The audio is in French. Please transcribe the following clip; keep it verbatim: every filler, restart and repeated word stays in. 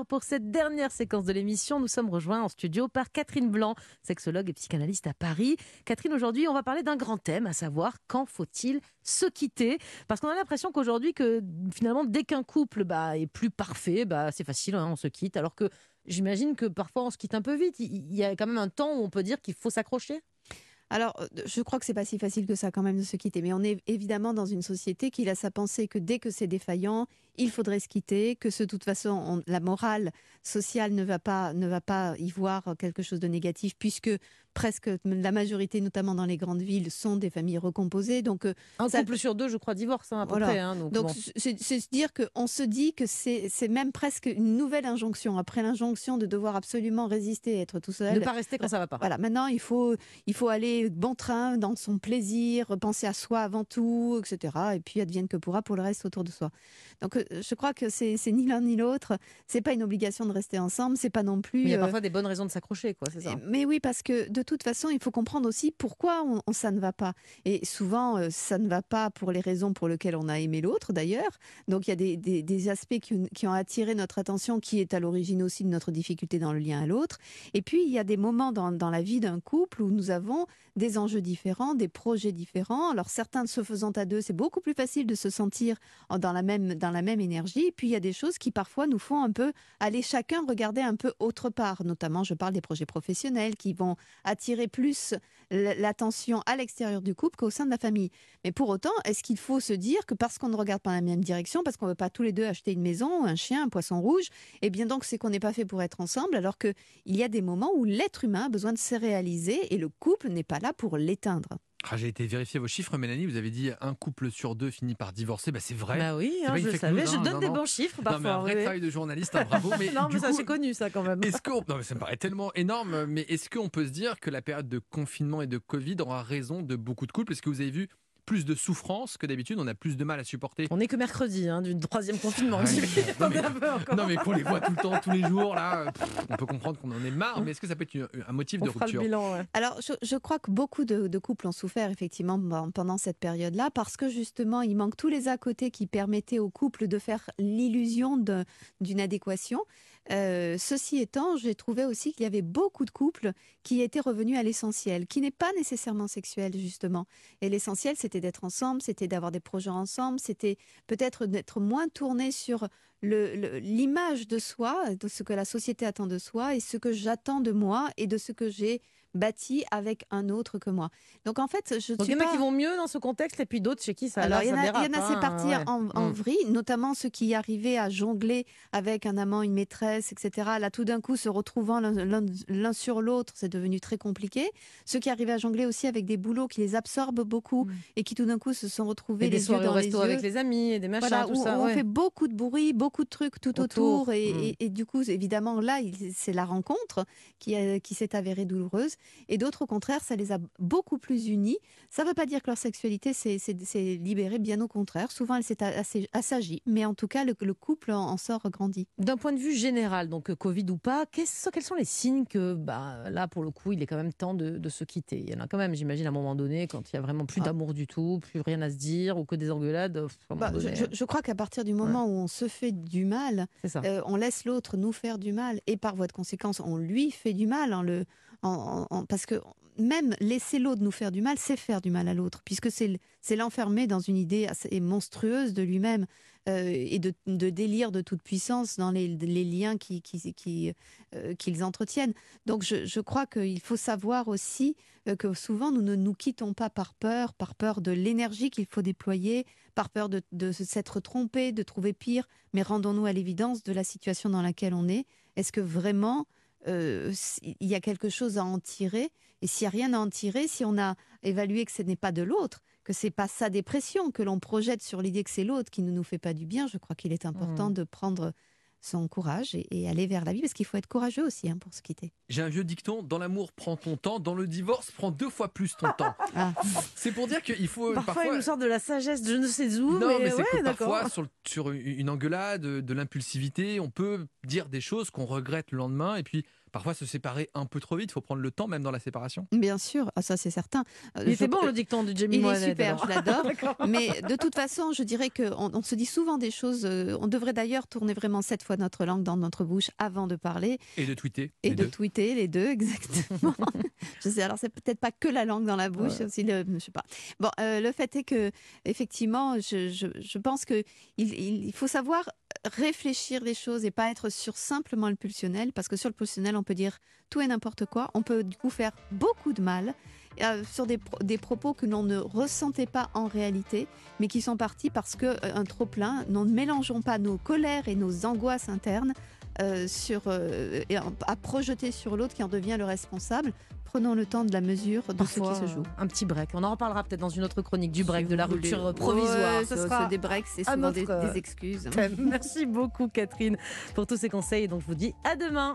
Alors pour cette dernière séquence de l'émission, nous sommes rejoints en studio par Catherine Blanc, sexologue et psychanalyste à Paris. Catherine, aujourd'hui, on va parler d'un grand thème, à savoir quand faut-il se quitter ? Parce qu'on a l'impression qu'aujourd'hui, que finalement, dès qu'un couple bah, est plus parfait, bah, c'est facile, hein, on se quitte. Alors que j'imagine que parfois on se quitte un peu vite. Il y a quand même un temps où on peut dire qu'il faut s'accrocher. Alors, je crois que c'est pas si facile que ça quand même de se quitter, mais on est évidemment dans une société qui a sa pensée que dès que c'est défaillant, il faudrait se quitter, que de toute façon, on, la morale sociale ne va pas, ne va pas y voir quelque chose de négatif, puisque presque la majorité, notamment dans les grandes villes, sont des familles recomposées. Donc, un ça, couple sur deux, je crois, divorce hein, à peu voilà. près. Hein, donc, donc bon. c'est, c'est se dire qu'on se dit que c'est, c'est même presque une nouvelle injonction, après l'injonction de devoir absolument résister, être tout seul. Ne pas rester quand ça va pas. Voilà, maintenant, il faut, il faut aller bon train dans son plaisir, penser à soi avant tout, et cetera. Et puis, advienne que pourra pour le reste autour de soi. Donc, je crois que c'est, c'est ni l'un ni l'autre. C'est pas une obligation de rester ensemble. C'est pas non plus. Mais il y a euh... parfois des bonnes raisons de s'accrocher, quoi. C'est ça. Mais oui, parce que de toute façon, il faut comprendre aussi pourquoi on, on, ça ne va pas. Et souvent, euh, ça ne va pas pour les raisons pour lesquelles on a aimé l'autre, d'ailleurs. Donc, il y a des, des, des aspects qui, qui ont attiré notre attention, qui est à l'origine aussi de notre difficulté dans le lien à l'autre. Et puis, il y a des moments dans, dans la vie d'un couple où nous avons des enjeux différents, des projets différents. Alors, certains se faisant à deux, c'est beaucoup plus facile de se sentir dans la même, dans la même énergie. Et puis, il y a des choses qui parfois nous font un peu aller chacun regarder un peu autre part. Notamment, je parle des projets professionnels qui vont attirer plus l'attention à l'extérieur du couple qu'au sein de la famille. Mais pour autant, est-ce qu'il faut se dire que parce qu'on ne regarde pas dans la même direction, parce qu'on ne veut pas tous les deux acheter une maison, un chien, un poisson rouge, eh bien donc c'est qu'on n'est pas fait pour être ensemble, alors qu'il y a des moments où l'être humain a besoin de se réaliser et le couple n'est pas là pour l'éteindre. Ah, j'ai été vérifier vos chiffres, Mélanie. Vous avez dit un couple sur deux finit par divorcer. Bah, c'est vrai. Bah oui, hein, pas je le savais. News, je hein, donne non, des non. bons chiffres parfois. Non, mais un vrai oui. travail de journaliste, hein, bravo. Mais non, du mais ça coup, c'est connu ça quand même. Est-ce qu'on... Non, mais ça me paraît tellement énorme. Mais est-ce qu'on peut se dire que la période de confinement et de Covid aura raison de beaucoup de couples ? Est-ce que vous avez vu plus de souffrance que d'habitude, on a plus de mal à supporter. On n'est que mercredi, hein, du troisième confinement. Ouais, non, mais, un non mais qu'on les voit tout le temps, tous les jours, là, pff, on peut comprendre qu'on en est marre, mais est-ce que ça peut être une, un motif on de fera rupture le bilan, ouais. Alors, je, je crois que beaucoup de, de couples ont souffert effectivement pendant cette période-là, parce que justement, il manque tous les à côté qui permettaient au couple de faire l'illusion de, d'une adéquation. Euh, ceci étant, j'ai trouvé aussi qu'il y avait beaucoup de couples qui étaient revenus à l'essentiel, qui n'est pas nécessairement sexuel justement. Et l'essentiel, c'était d'être ensemble, c'était d'avoir des projets ensemble, c'était peut-être d'être moins tourné sur le, le, l'image de soi, de ce que la société attend de soi et ce que j'attends de moi et de ce que j'ai bâti avec un autre que moi. Donc en fait, je Donc il y en a pas... qui vont mieux dans ce contexte et puis d'autres chez qui ça, Alors, là, il y en a, ça dérape. Il y en a, c'est hein, parti ouais. en, en mmh. vrille, notamment ceux qui arrivaient à jongler avec un amant, une maîtresse, et cetera. Là, tout d'un coup, se retrouvant l'un, l'un, l'un sur l'autre, c'est devenu très compliqué. Ceux qui arrivaient à jongler aussi avec des boulots qui les absorbent beaucoup mmh. et qui tout d'un coup se sont retrouvés et les des yeux dans au les resto yeux. avec les amis et des machins, voilà, tout où, ça. Où ouais. on fait beaucoup de bruit, beaucoup de trucs tout autour. autour et, mmh. et, et du coup, évidemment, là, c'est la rencontre qui, a, qui s'est avérée douloureuse. Et d'autres, au contraire, ça les a beaucoup plus unis. Ça ne veut pas dire que leur sexualité s'est, s'est, s'est libérée, bien au contraire. Souvent, elle s'est assagie, mais en tout cas, le, le couple en, en sort grandi. D'un point de vue général, donc Covid ou pas, quels sont les signes que, bah, là, pour le coup, il est quand même temps de, de se quitter ? Il y en a quand même, j'imagine, à un moment donné, quand il n'y a vraiment plus ah. d'amour du tout, plus rien à se dire, ou que des engueulades. Bah, donné, je, je crois qu'à partir du moment ouais. où on se fait du mal, euh, on laisse l'autre nous faire du mal, et par voie de conséquence, on lui fait du mal, en le, en, en, parce que même laisser l'autre nous faire du mal, c'est faire du mal à l'autre, puisque c'est, c'est l'enfermer dans une idée assez monstrueuse de lui-même euh, et de, de délire de toute puissance dans les, les liens qui, qui, qui, euh, qu'ils entretiennent. Donc je, je crois qu'il faut savoir aussi euh, que souvent nous ne nous quittons pas par peur, par peur de l'énergie qu'il faut déployer, par peur de, de s'être trompé, de trouver pire, mais rendons-nous à l'évidence de la situation dans laquelle on est. Est-ce que vraiment euh, il y a quelque chose à en tirer ? Et s'il n'y a rien à en tirer, si on a évalué que ce n'est pas de l'autre, que ce n'est pas sa dépression, que l'on projette sur l'idée que c'est l'autre qui ne nous fait pas du bien, je crois qu'il est important mmh. de prendre son courage et, et aller vers la vie, parce qu'il faut être courageux aussi hein, pour se quitter. J'ai un vieux dicton, dans l'amour, prends ton temps, dans le divorce, prends deux fois plus ton temps. Ah. C'est pour dire qu'il faut... Parfois, parfois, il nous sort de la sagesse, je ne sais où, non, mais, mais c'est ouais, que d'accord. parfois, sur, sur une engueulade, de l'impulsivité, on peut dire des choses qu'on regrette le lendemain, et puis parfois se séparer un peu trop vite. Il faut prendre le temps, même dans la séparation. Bien sûr, ah, ça c'est certain. Il était bon le dicton du Jamie Il Mohamed. est super, alors. je l'adore. Mais de toute façon, je dirais qu'on on se dit souvent des choses. Euh, on devrait d'ailleurs tourner vraiment sept fois notre langue dans notre bouche avant de parler. Et de tweeter. Et les de deux. tweeter, les deux, exactement. Je sais, alors c'est peut-être pas que la langue dans la bouche, Ouais. aussi le, je sais pas. Bon, euh, le fait est que, effectivement, je, je, je pense que il, il, il faut savoir réfléchir les choses et pas être sur simplement le pulsionnel, parce que sur le pulsionnel, on peut dire tout et n'importe quoi. On peut du coup faire beaucoup de mal. Euh, sur des, pro- des propos que l'on ne ressentait pas en réalité, mais qui sont partis parce que euh, un trop plein. Nous ne mélangeons pas nos colères et nos angoisses internes euh, sur, euh, et à, à projeter sur l'autre qui en devient le responsable. Prenons le temps de la mesure de Parfois, ce qui se joue. un petit break. On en reparlera peut-être dans une autre chronique du break, Si de la vous voulez. rupture provisoire. Ouais, Ce ce- sera ce- des breaks, c'est un souvent autre, des, euh, des excuses. thème. Merci beaucoup Catherine pour tous ces conseils. Donc je vous dis à demain.